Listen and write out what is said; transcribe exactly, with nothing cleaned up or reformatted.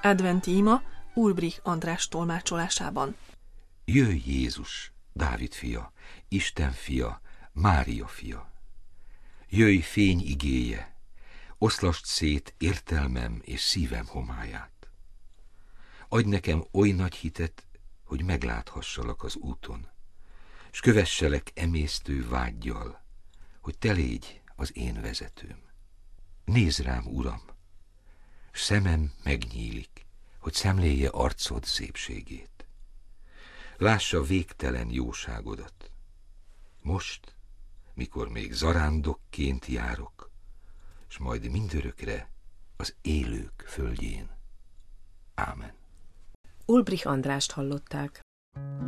Adventi ima Ulbrich András tolmácsolásában. Jöjj Jézus, Dávid fia, Isten fia, Mária fia. Jöjj fény igéje, oszlasd szét értelmem és szívem homályát. Adj nekem oly nagy hitet, hogy megláthassalak az úton, s kövesselek emésztő vággyal, hogy te légy az én vezetőm. Nézd rám, Uram, s szemem megnyílik, hogy szemléje arcod szépségét. Lássa végtelen jóságodat. Most, mikor még zarándokként járok, s majd mindörökre az élők földjén. Ámen. Ulbrich Andrást hallották.